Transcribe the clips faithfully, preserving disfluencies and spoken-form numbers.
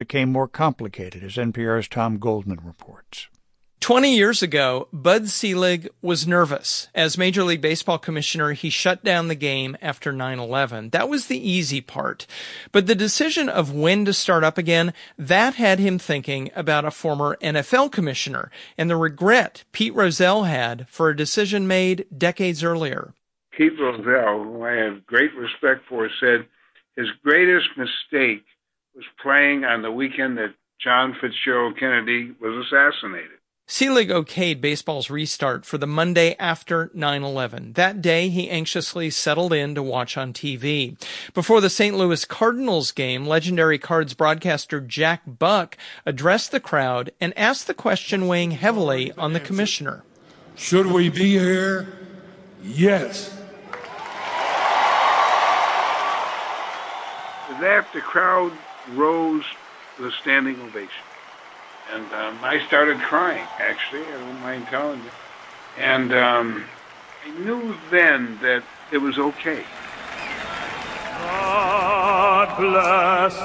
became more complicated, as N P R's Tom Goldman reports. Twenty years ago, Bud Selig was nervous. As Major League Baseball commissioner, he shut down the game after nine eleven. That was the easy part. But the decision of when to start up again, that had him thinking about a former N F L commissioner and the regret Pete Rozelle had for a decision made decades earlier. Pete Rozelle, who I have great respect for, said his greatest mistake was playing on the weekend that John Fitzgerald Kennedy was assassinated. Selig okayed baseball's restart for the Monday after nine eleven. That day, he anxiously settled in to watch on T V. Before the Saint Louis Cardinals game, legendary Cards broadcaster Jack Buck addressed the crowd and asked the question weighing heavily on the commissioner. Should we be here? Yes. That the crowd rose with a standing ovation. And um, I started crying, actually, I don't mind telling you. And um, I knew then that it was okay. God bless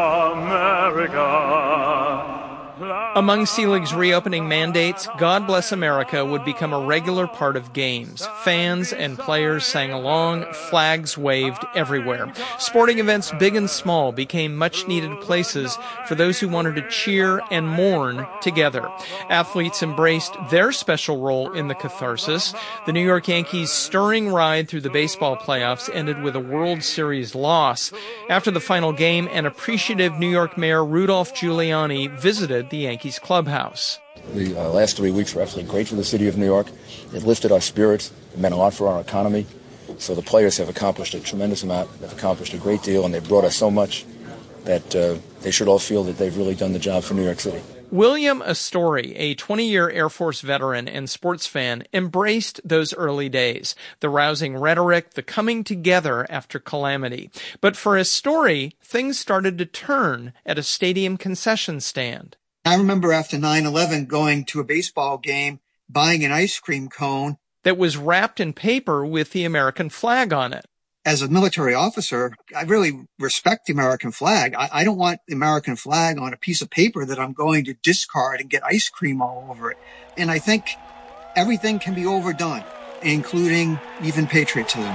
America. Among Selig's reopening mandates, God Bless America would become a regular part of games. Fans and players sang along, flags waved everywhere. Sporting events big and small became much-needed places for those who wanted to cheer and mourn together. Athletes embraced their special role in the catharsis. The New York Yankees' stirring ride through the baseball playoffs ended with a World Series loss. After the final game, an appreciative New York Mayor Rudolph Giuliani visited the Yankees clubhouse. The uh, last three weeks were absolutely great for the city of New York. It lifted our spirits. It meant a lot for our economy. So the players have accomplished a tremendous amount. They've accomplished a great deal, and they've brought us so much that uh, they should all feel that they've really done the job for New York City. William Astori, a twenty-year Air Force veteran and sports fan, embraced those early days, the rousing rhetoric, the coming together after calamity. But for Astori, things started to turn at a stadium concession stand. I remember after nine eleven going to a baseball game, buying an ice cream cone that was wrapped in paper with the American flag on it. As a military officer, I really respect the American flag. I, I don't want the American flag on a piece of paper that I'm going to discard and get ice cream all over it. And I think everything can be overdone, including even patriotism.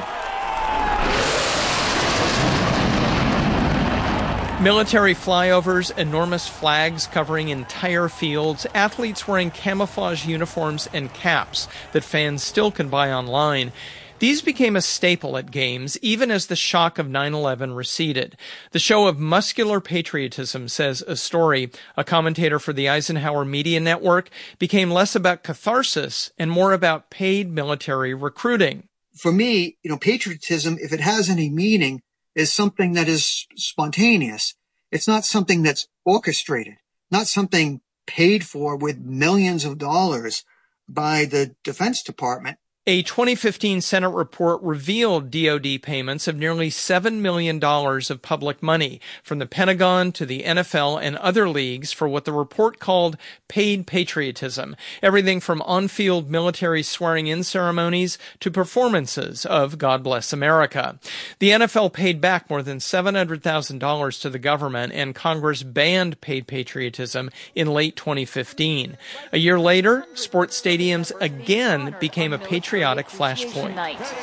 Military flyovers, enormous flags covering entire fields, athletes wearing camouflage uniforms and caps that fans still can buy online. These became a staple at games, even as the shock of nine eleven receded. The show of muscular patriotism, says Astori, a commentator for the Eisenhower Media Network, became less about catharsis and more about paid military recruiting. For me, you know, patriotism, if it has any meaning, is something that is spontaneous. It's not something that's orchestrated, not something paid for with millions of dollars by the Defense Department. A twenty fifteen Senate report revealed D O D payments of nearly seven million dollars of public money from the Pentagon to the N F L and other leagues for what the report called paid patriotism, everything from on-field military swearing-in ceremonies to performances of God Bless America. The N F L paid back more than seven hundred thousand dollars to the government, and Congress banned paid patriotism in late twenty fifteen. A year later, sports stadiums again became a patriotic flashpoint.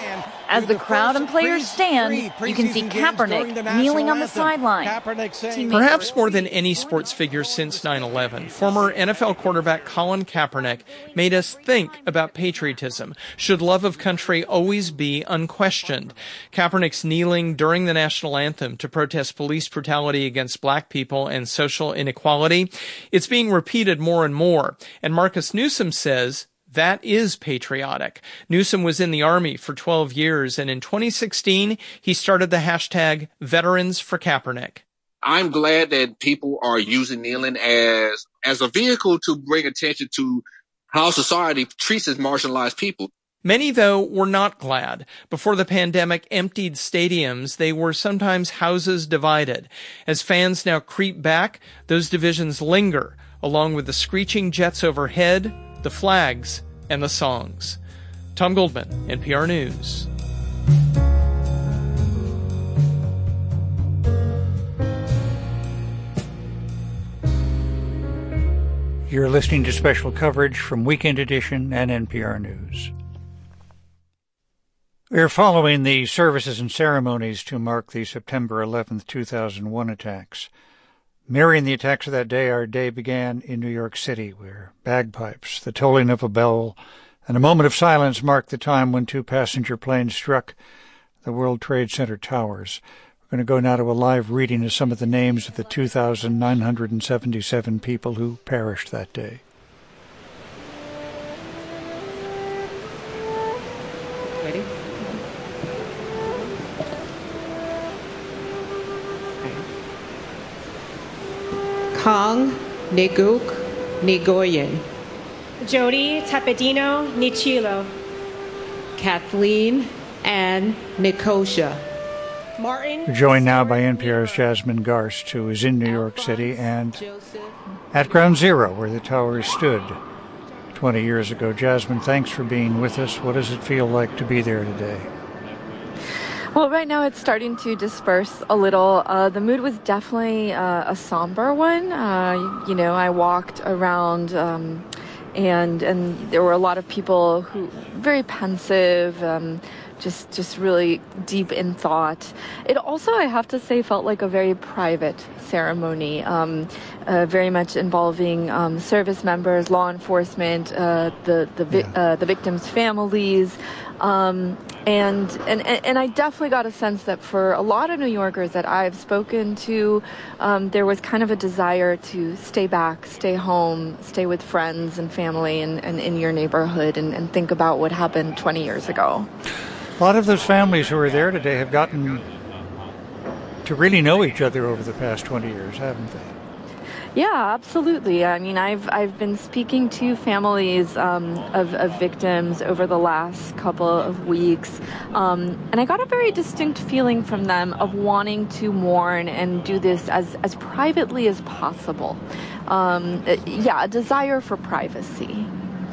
As the crowd and players stand, you can see Kaepernick kneeling on the sideline. Perhaps more than any sports figure since nine eleven, former N F L quarterback Colin Kaepernick made us think about patriotism. Should love of country always be unquestioned? Kaepernick's kneeling during the national anthem to protest police brutality against black people and social inequality, it's being repeated more and more. And Marcus Newsom says, that is patriotic. Newsom was in the Army for twelve years, and in twenty sixteen, he started the hashtag Veterans for Kaepernick. I'm glad that people are using kneeling as, as a vehicle to bring attention to how society treats its marginalized people. Many, though, were not glad. Before the pandemic emptied stadiums, they were sometimes houses divided. As fans now creep back, those divisions linger, along with the screeching jets overhead, the flags, and the songs. Tom Goldman, N P R News. You're listening to special coverage from Weekend Edition and N P R News. We're following the services and ceremonies to mark the September eleventh, two thousand one attacks. Mirroring the attacks of that day, our day began in New York City, where bagpipes, the tolling of a bell, and a moment of silence marked the time when two passenger planes struck the World Trade Center towers. We're going to go now to a live reading of some of the names of the two thousand nine hundred seventy-seven people who perished that day. Ready? Kong Neguk Nigoyen. Jody Tapadino Nichilo. Kathleen Ann Nicosia. Martin. We're joined now by N P R's Jasmine Garst, who is in New York City and at Ground Zero, where the towers stood twenty years ago. Jasmine, thanks for being with us. What does it feel like to be there today? Well, right now it's starting to disperse a little. Uh, the mood was definitely uh, a somber one. Uh, you know, I walked around um, and and there were a lot of people who very pensive, um, just just really deep in thought. It also, I have to say, felt like a very private ceremony, um, uh, very much involving um, service members, law enforcement, uh, the the vi- uh, the victims' families. Um, and, and, and I definitely got a sense that for a lot of New Yorkers that I've spoken to, um, there was kind of a desire to stay back, stay home, stay with friends and family and, and in your neighborhood and, and think about what happened twenty years ago. A lot of those families who are there today have gotten to really know each other over the past twenty years, haven't they? Yeah, absolutely. I mean, I've I've been speaking to families um, of, of victims over the last couple of weeks, um, and I got a very distinct feeling from them of wanting to mourn and do this as, as privately as possible. Um, yeah, a desire for privacy.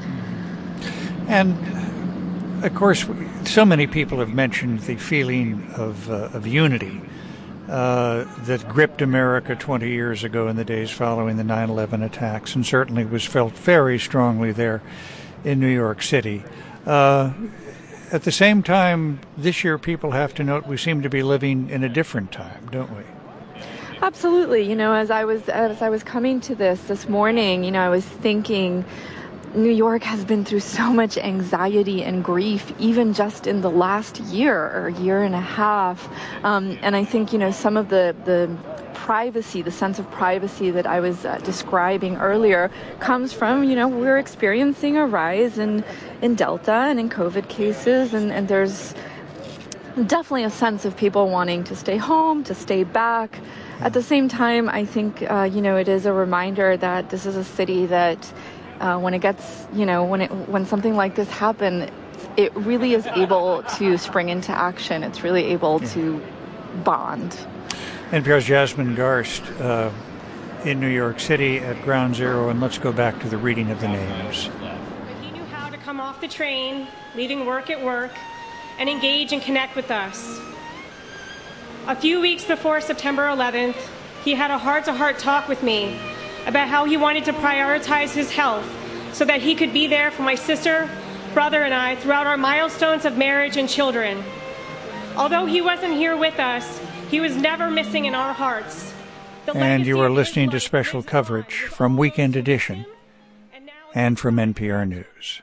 And, of course, so many people have mentioned the feeling of uh, of unity Uh, that gripped America twenty years ago in the days following the nine eleven attacks, and certainly was felt very strongly there in New York City. Uh, at the same time, this year people have to note we seem to be living in a different time, don't we? Absolutely. You know, as I was as I was coming to this this morning, you know, I was thinking New York has been through so much anxiety and grief, even just in the last year or year and a half. Um, and I think, you know, some of the, the privacy, the sense of privacy that I was uh, describing earlier comes from, you know, we're experiencing a rise in, in Delta and in COVID cases. And, and there's definitely a sense of people wanting to stay home, to stay back. At the same time, I think, uh, you know, it is a reminder that this is a city that Uh, when it gets, you know, when it when something like this happens, it really is able to spring into action. It's really able yeah. to bond. N P R's Jasmine Garst uh, in New York City at Ground Zero, and let's go back to the reading of the names. He knew how to come off the train, leaving work at work, and engage and connect with us. A few weeks before September eleventh, he had a heart-to-heart talk with me about how he wanted to prioritize his health so that he could be there for my sister, brother, and I throughout our milestones of marriage and children. Although he wasn't here with us, he was never missing in our hearts. And you are listening to special coverage from Weekend Edition and from N P R News.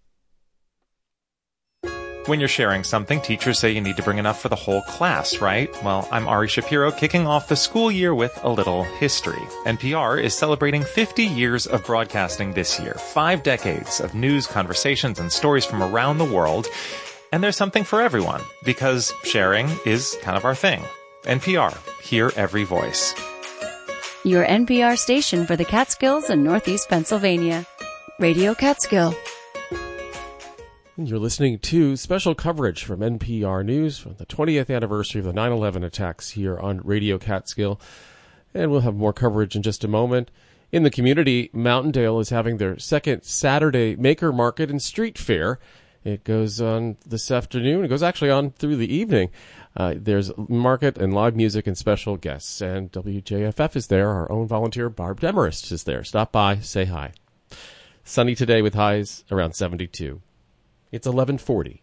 When you're sharing something, teachers say you need to bring enough for the whole class, right? Well, I'm Ari Shapiro, kicking off the school year with a little history. N P R is celebrating fifty years of broadcasting this year, five decades of news, conversations, and stories from around the world. And there's something for everyone, because sharing is kind of our thing. N P R, hear every voice. Your N P R station for the Catskills and Northeast Pennsylvania. Radio Catskill. You're listening to special coverage from N P R News from the twentieth anniversary of the nine eleven attacks here on Radio Catskill. And we'll have more coverage in just a moment. In the community, Mountaindale is having their second Saturday Maker Market and Street Fair. It goes on this afternoon. It goes actually on through the evening. Uh, there's market and live music and special guests. And W J F F is there. Our own volunteer, Barb Demarest, is there. Stop by, say hi. Sunny today with highs around seventy-two. It's eleven forty.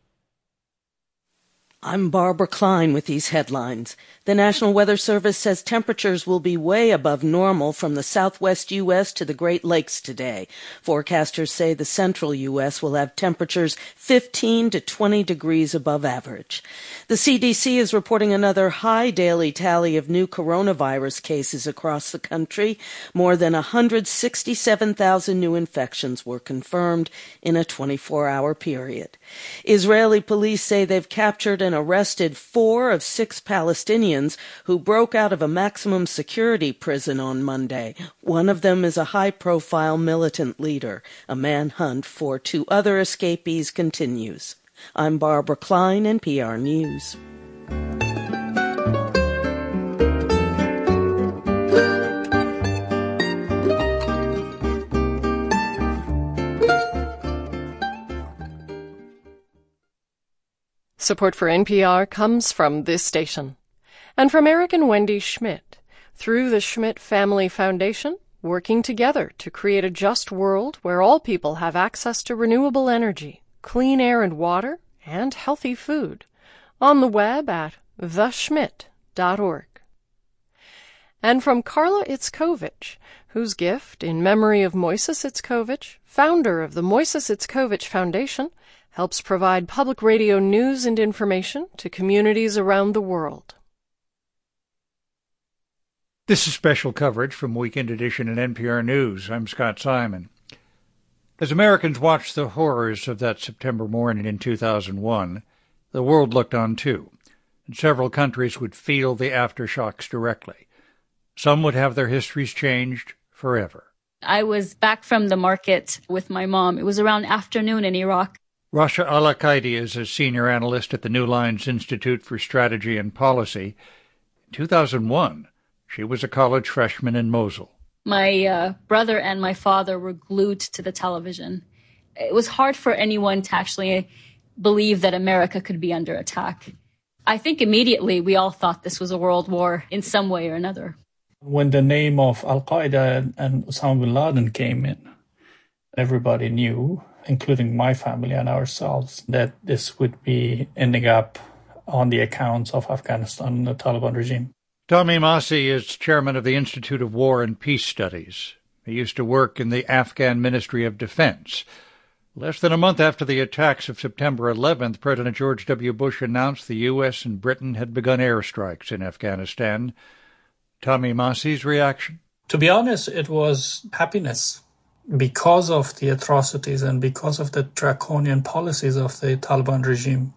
I'm Barbara Klein with these headlines. The National Weather Service says temperatures will be way above normal from the southwest U S to the Great Lakes today. Forecasters say the central U S will have temperatures fifteen to twenty degrees above average. The C D C is reporting another high daily tally of new coronavirus cases across the country. More than one hundred sixty-seven thousand new infections were confirmed in a twenty-four hour period. Israeli police say they've captured and arrested four of six Palestinians who broke out of a maximum security prison on Monday. One of them is a high-profile militant leader. A manhunt for two other escapees continues. I'm Barbara Klein, N P R News. Support for N P R comes from this station and from Eric and Wendy Schmidt through the Schmidt Family Foundation, working together to create a just world where all people have access to renewable energy, clean air and water, and healthy food. On the web at the schmidt dot org. And from Carla Itzkovich, whose gift, in memory of Moises Itzkovich, founder of the Moises Itzkovich Foundation, helps provide public radio news and information to communities around the world. This is special coverage from Weekend Edition at N P R News. I'm Scott Simon. As Americans watched the horrors of that September morning in two thousand one, the world looked on too, and several countries would feel the aftershocks directly. Some would have their histories changed forever. I was back from the market with my mom. It was around afternoon in Iraq. Rasha Al-Aqaidi is a senior analyst at the New Lines Institute for Strategy and Policy. In two thousand one, she was a college freshman in Mosul. My uh, brother and my father were glued to the television. It was hard for anyone to actually believe that America could be under attack. I think immediately we all thought this was a world war in some way or another. When the name of Al-Qaeda and Osama bin Laden came in, everybody knew, including my family and ourselves, that this would be ending up on the accounts of Afghanistan and the Taliban regime. Tommy Massi is chairman of the Institute of War and Peace Studies. He used to work in the Afghan Ministry of Defense. Less than a month after the attacks of September eleventh, President George W. Bush announced the U S and Britain had begun airstrikes in Afghanistan. Tommy Massi's reaction? To be honest, it was happiness. Because of the atrocities and because of the draconian policies of the Taliban regime,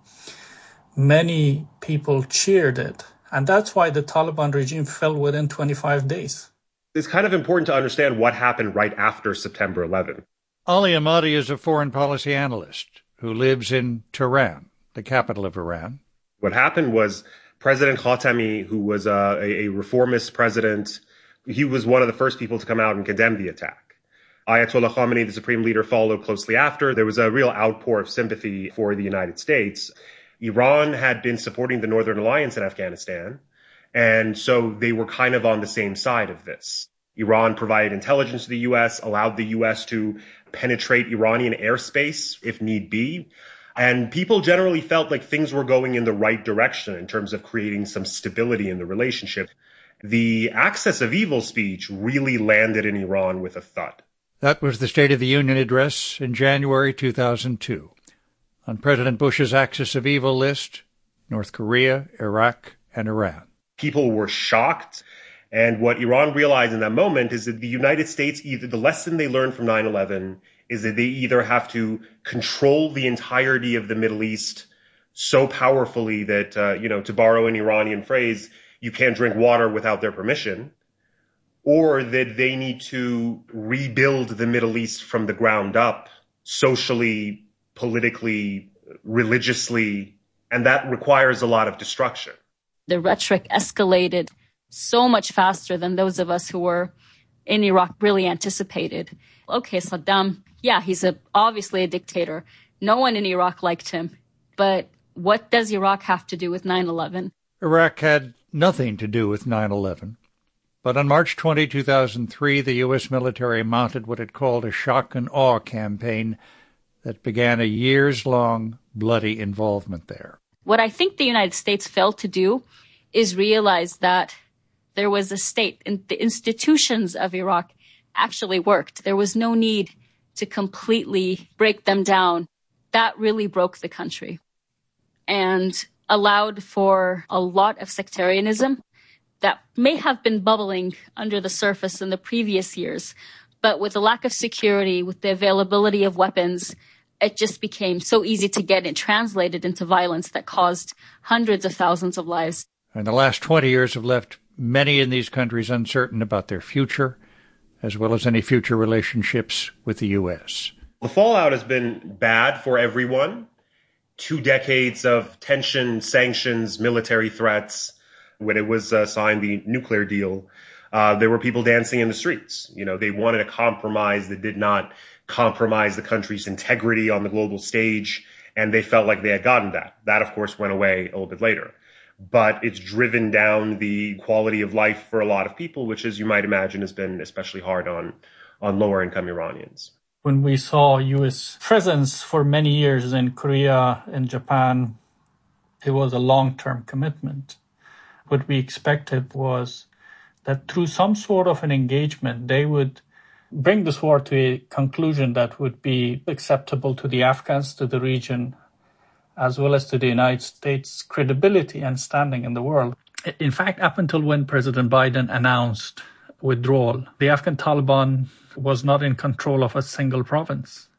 many people cheered it. And that's why the Taliban regime fell within twenty-five days. It's kind of important to understand what happened right after September eleventh. Ali Ahmadi is a foreign policy analyst who lives in Tehran, the capital of Iran. What happened was President Khatami, who was a, a reformist president, he was one of the first people to come out and condemn the attack. Ayatollah Khamenei, the supreme leader, followed closely after. There was a real outpour of sympathy for the United States. Iran had been supporting the Northern Alliance in Afghanistan, and so they were kind of on the same side of this. Iran provided intelligence to the U S, allowed the U S to penetrate Iranian airspace if need be, and people generally felt like things were going in the right direction in terms of creating some stability in the relationship. The axis of evil speech really landed in Iran with a thud. That was the State of the Union address in January two thousand two. On President Bush's axis of evil list, North Korea, Iraq, and Iran. People were shocked. And what Iran realized in that moment is that the United States, either the lesson they learned from nine eleven is that they either have to control the entirety of the Middle East so powerfully that, uh, you know, to borrow an Iranian phrase, you can't drink water without their permission, or that they need to rebuild the Middle East from the ground up, socially, politically, religiously, and that requires a lot of destruction. The rhetoric escalated so much faster than those of us who were in Iraq really anticipated. Okay, Saddam, yeah, he's a, obviously a dictator. No one in Iraq liked him. But what does Iraq have to do with nine eleven? Iraq had nothing to do with nine eleven. But on March twentieth, two thousand three, the U S military mounted what it called a shock and awe campaign that began a years-long bloody involvement there. What I think the United States failed to do is realize that there was a state, and the institutions of Iraq actually worked. There was no need to completely break them down. That really broke the country and allowed for a lot of sectarianism that may have been bubbling under the surface in the previous years. But with the lack of security, with the availability of weapons, it just became so easy to get it translated into violence that caused hundreds of thousands of lives. And the last twenty years have left many in these countries uncertain about their future, as well as any future relationships with the U S. The fallout has been bad for everyone. Two decades of tension, sanctions, military threats. When it was uh, signed, the nuclear deal, uh, there were people dancing in the streets. You know, they wanted a compromise that did not compromise the country's integrity on the global stage, and they felt like they had gotten that. That, of course, went away a little bit later. But it's driven down the quality of life for a lot of people, which, as you might imagine, has been especially hard on, on lower-income Iranians. When we saw U S presence for many years in Korea and Japan, it was a long-term commitment. What we expected was that through some sort of an engagement, they would bring this war to a conclusion that would be acceptable to the Afghans, to the region, as well as to the United States' credibility and standing in the world. In fact, up until when President Biden announced withdrawal, the Afghan Taliban was not in control of a single province.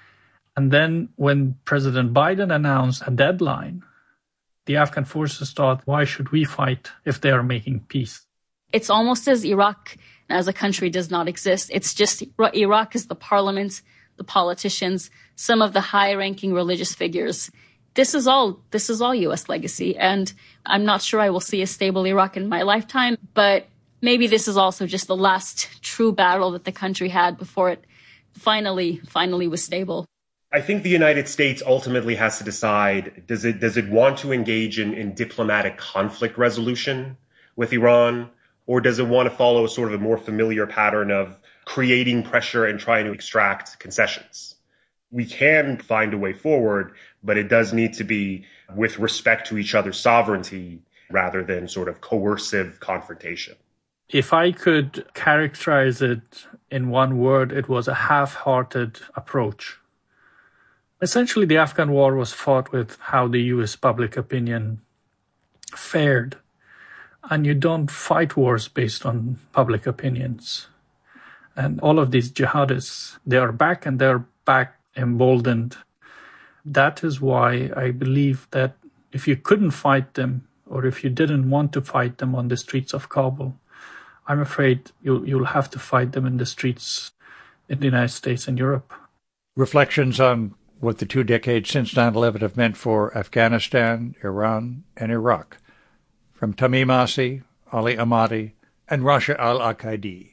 And then when President Biden announced a deadline, the Afghan forces thought, why should we fight if they are making peace? It's almost as Iraq as a country does not exist. It's just Iraq is the parliament, the politicians, some of the high-ranking religious figures. This is all this is all U S legacy, and I'm not sure I will see a stable Iraq in my lifetime, but maybe this is also just the last true battle that the country had before it finally, finally was stable. I think the United States ultimately has to decide, does it does it want to engage in, in diplomatic conflict resolution with Iran, or does it want to follow a sort of a more familiar pattern of creating pressure and trying to extract concessions? We can find a way forward, but it does need to be with respect to each other's sovereignty rather than sort of coercive confrontation. If I could characterize it in one word, it was a half-hearted approach. Essentially, the Afghan war was fought with how the U S public opinion fared. And you don't fight wars based on public opinions. And all of these jihadists, they are back, and they're back emboldened. That is why I believe that if you couldn't fight them, or if you didn't want to fight them on the streets of Kabul, I'm afraid you'll, you'll have to fight them in the streets in the United States and Europe. Reflections on what the two decades since nine eleven have meant for Afghanistan, Iran, and Iraq, from Tamim Asi, Ali Ahmadi, and Rasha al-Aqaidi.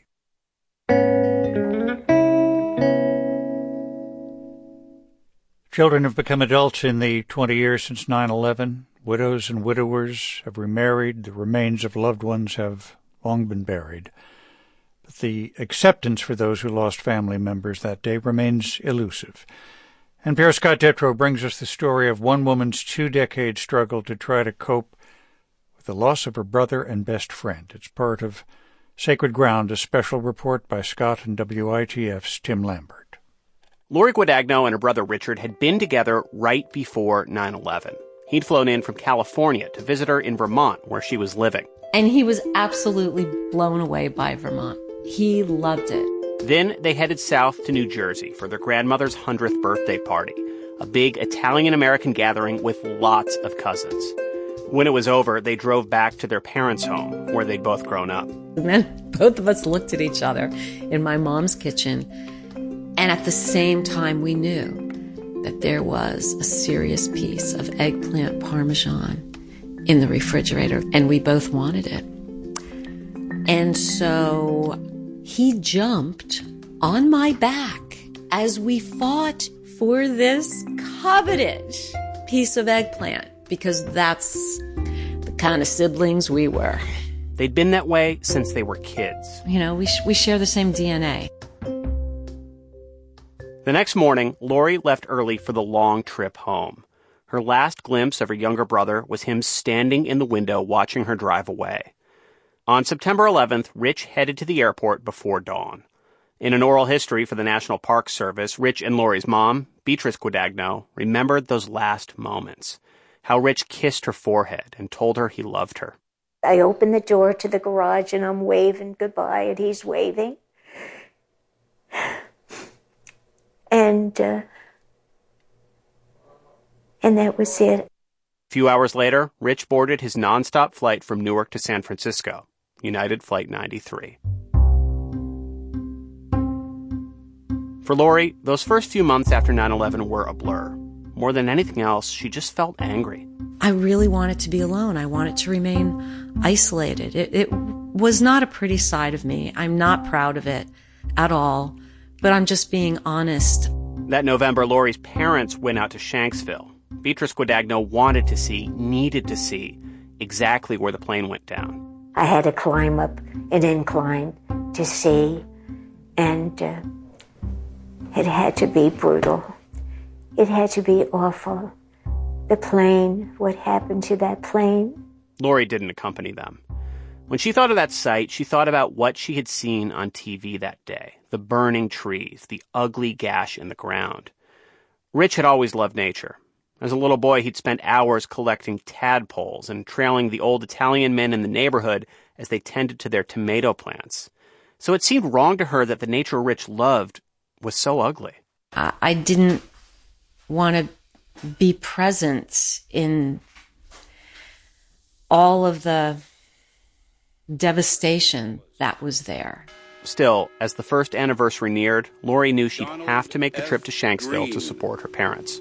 Children have become adults in the twenty years since nine eleven. Widows and widowers have remarried. The remains of loved ones have long been buried. But the acceptance for those who lost family members that day remains elusive. And Pierre Scott Detrow brings us the story of one woman's two-decade struggle to try to cope with the loss of her brother and best friend. It's part of Sacred Ground, a special report by Scott and W I T F's Tim Lambert. Lori Guadagno and her brother Richard had been together right before nine eleven. He'd flown in from California to visit her in Vermont, where she was living. And he was absolutely blown away by Vermont. He loved it. Then they headed south to New Jersey for their grandmother's hundredth birthday party, a big Italian-American gathering with lots of cousins. When it was over, they drove back to their parents' home, where they'd both grown up. And then both of us looked at each other in my mom's kitchen, and at the same time we knew that there was a serious piece of eggplant parmesan in the refrigerator, and we both wanted it. And so he jumped on my back as we fought for this coveted piece of eggplant, because that's the kind of siblings we were. They'd been that way since they were kids. You know, we, sh- we share the same D N A. The next morning, Lori left early for the long trip home. Her last glimpse of her younger brother was him standing in the window watching her drive away. On September eleventh, Rich headed to the airport before dawn. In an oral history for the National Park Service, Rich and Lori's mom, Beatrice Guadagno, remembered those last moments. How Rich kissed her forehead and told her he loved her. I open the door to the garage and I'm waving goodbye and he's waving. And, uh, and that was it. A few hours later, Rich boarded his nonstop flight from Newark to San Francisco, United Flight ninety-three. For Lori, those first few months after nine eleven were a blur. More than anything else, she just felt angry. I really wanted to be alone. I wanted to remain isolated. It, it was not a pretty side of me. I'm not proud of it at all, but I'm just being honest. That November, Lori's parents went out to Shanksville. Beatrice Guadagno wanted to see, needed to see, exactly where the plane went down. I had to climb up an incline to see, and uh, it had to be brutal. It had to be awful. The plane, what happened to that plane? Lori didn't accompany them. When she thought of that sight, she thought about what she had seen on T V that day. The burning trees, the ugly gash in the ground. Rich had always loved nature. As a little boy, he'd spent hours collecting tadpoles and trailing the old Italian men in the neighborhood as they tended to their tomato plants. So it seemed wrong to her that the nature Rich loved was so ugly. I, I didn't want to be present in all of the devastation that was there. Still, as the first anniversary neared, Lori knew she'd have to make the trip to Shanksville to support her parents.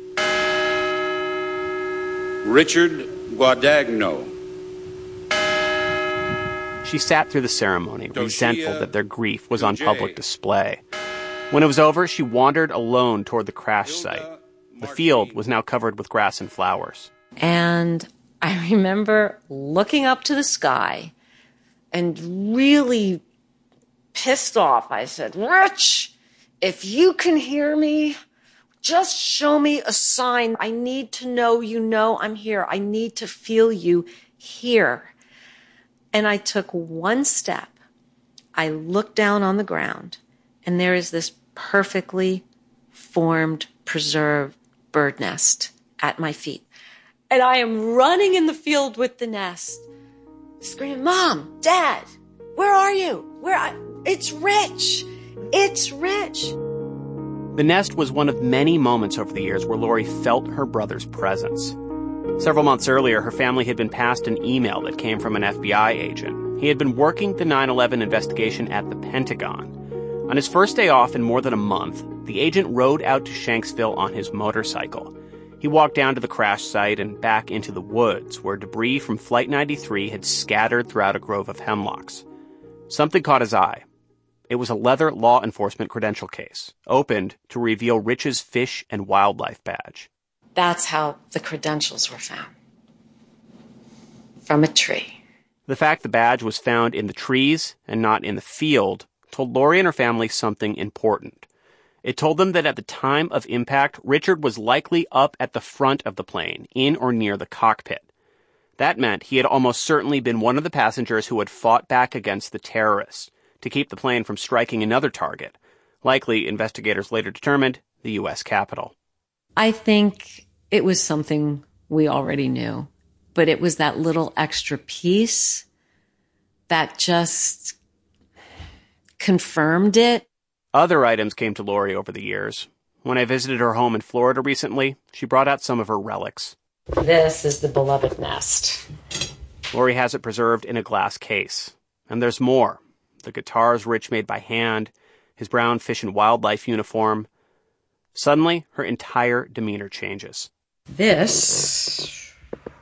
Richard Guadagno. She sat through the ceremony, resentful that their grief was on public display. When it was over, she wandered alone toward the crash site. The field was now covered with grass and flowers. And I remember looking up to the sky and really pissed off. I said, Rich, if you can hear me, just show me a sign. I need to know you know I'm here. I need to feel you here. And I took one step. I looked down on the ground, and there is this perfectly formed, preserved bird nest at my feet. And I am running in the field with the nest, screaming, Mom, Dad, where are you? Where? I, it's Rich. It's Rich. The nest was one of many moments over the years where Lori felt her brother's presence. Several months earlier, her family had been passed an email that came from an F B I agent. He had been working the nine eleven investigation at the Pentagon. On his first day off in more than a month, the agent rode out to Shanksville on his motorcycle. He walked down to the crash site and back into the woods, where debris from Flight ninety-three had scattered throughout a grove of hemlocks. Something caught his eye. It was a leather law enforcement credential case, opened to reveal Rich's Fish and Wildlife badge. That's how the credentials were found. From a tree. The fact the badge was found in the trees and not in the field told Lori and her family something important. It told them that at the time of impact, Richard was likely up at the front of the plane, in or near the cockpit. That meant he had almost certainly been one of the passengers who had fought back against the terrorists to keep the plane from striking another target, likely, investigators later determined, the U S Capitol. I think it was something we already knew, but it was that little extra piece that just confirmed it. Other items came to Lori over the years. When I visited her home in Florida recently, she brought out some of her relics. This is the beloved nest. Lori has it preserved in a glass case. And there's more. The guitars Rich made by hand, his brown Fish and Wildlife uniform. Suddenly, her entire demeanor changes. This...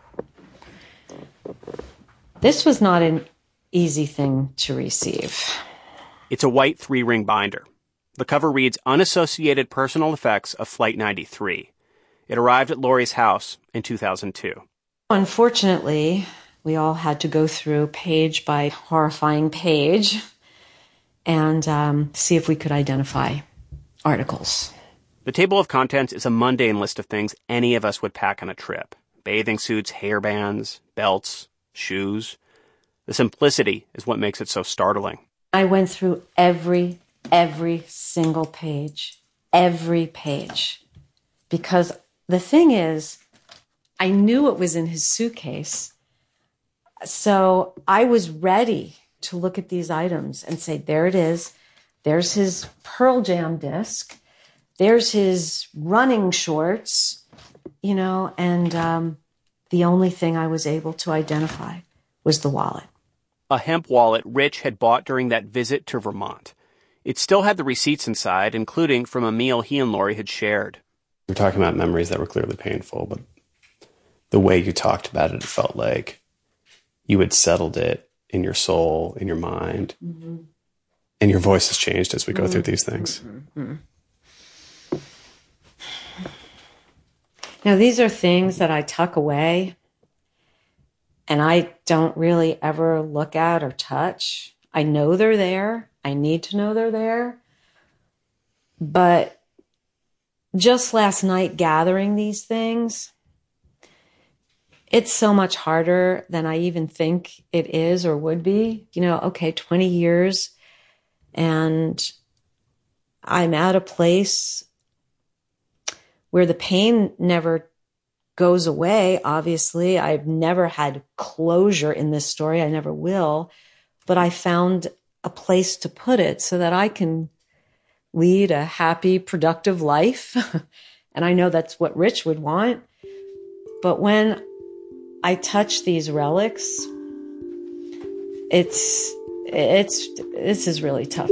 This was not an easy thing to receive. It's a white three-ring binder. The cover reads, Unassociated Personal Effects of Flight ninety-three. It arrived at Lori's house in two thousand two. Unfortunately, We all had to go through page by horrifying page and um, see if we could identify articles. The table of contents is a mundane list of things any of us would pack on a trip. Bathing suits, hairbands, belts, shoes. The simplicity is what makes it so startling. I went through every, every single page. Every page. Because the thing is, I knew it was in his suitcase. So I was ready to look at these items and say, there it is. There's his Pearl Jam disc. There's his running shorts, you know, and um, the only thing I was able to identify was the wallet. A hemp wallet Rich had bought during that visit to Vermont. It still had the receipts inside, including from a meal he and Lori had shared. We're talking about memories that were clearly painful, but the way you talked about it, it felt like you had settled it in your soul, in your mind. Mm-hmm. And your voice has changed as we go mm-hmm. through these things. Mm-hmm. Now, these are things that I tuck away and I don't really ever look at or touch. I know they're there. I need to know they're there. But just last night gathering these things, it's so much harder than I even think it is or would be. You know, okay, twenty years and I'm at a place where the pain never goes away. Obviously, I've never had closure in this story. I never will. But I found a place to put it so that I can lead a happy, productive life. And I know that's what Rich would want. But when I touch these relics, it's, it's, this is really tough.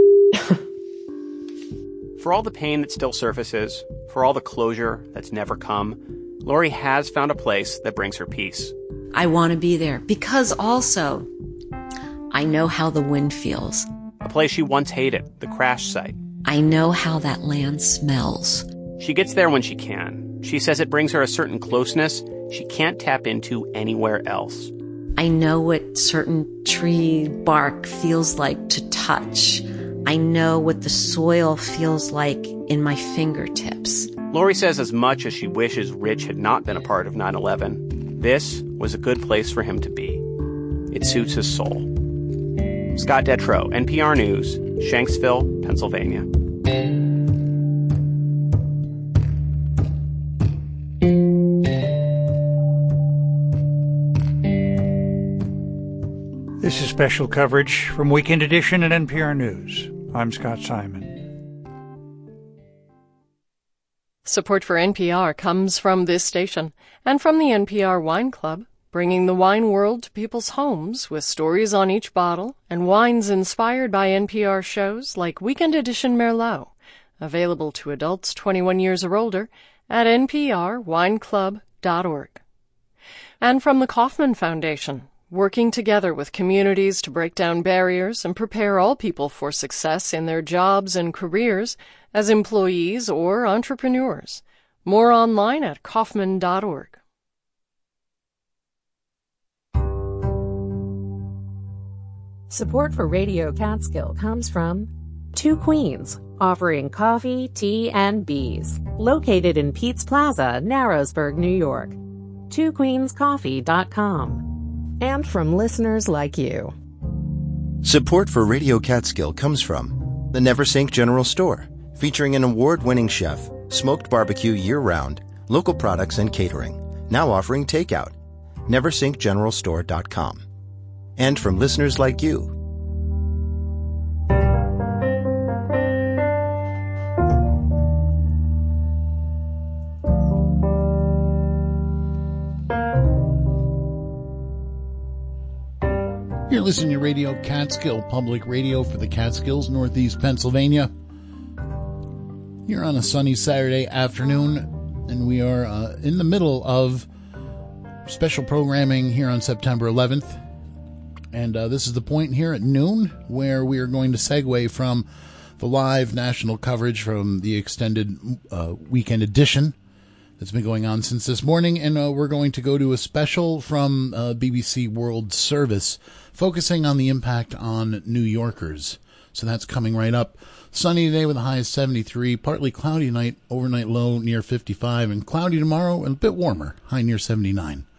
For all the pain that still surfaces, for all the closure that's never come, Lori has found a place that brings her peace. I want to be there because also I know how the wind feels. A place she once hated, the crash site. I know how that land smells. She gets there when she can. She says it brings her a certain closeness she can't tap into anywhere else. I know what certain tree bark feels like to touch. I know what the soil feels like in my fingertips. Lori says as much as she wishes Rich had not been a part of nine eleven, this was a good place for him to be. It suits his soul. Scott Detrow, N P R News, Shanksville, Pennsylvania. This is special coverage from Weekend Edition at N P R News. I'm Scott Simon. Support for N P R comes from this station and from the N P R Wine Club, bringing the wine world to people's homes with stories on each bottle and wines inspired by N P R shows like Weekend Edition Merlot, available to adults twenty-one years or older at n p r wine club dot org. And from the Kauffman Foundation, working together with communities to break down barriers and prepare all people for success in their jobs and careers as employees or entrepreneurs. More online at kauffman dot org. Support for Radio Catskill comes from Two Queens, offering coffee, tea, and bees. Located in Pete's Plaza, Narrowsburg, New York. two queens coffee dot com. And from listeners like you. Support for Radio Catskill comes from the Neversink General Store, featuring an award-winning chef, smoked barbecue year-round, local products and catering, now offering takeout. neversink general store dot com. And from listeners like you. You're listening to Radio Catskill, public radio for the Catskills, Northeast Pennsylvania. Here on a sunny Saturday afternoon, and we are uh, in the middle of special programming here on September eleventh. And uh, this is the point here at noon where we are going to segue from the live national coverage from the extended uh, weekend edition that's been going on since this morning, and uh, we're going to go to a special from uh, B B C World Service focusing on the impact on New Yorkers. So that's coming right up. Sunny today with a high of seventy-three, partly cloudy tonight, overnight low near fifty-five, and cloudy tomorrow and a bit warmer, high near seventy-nine.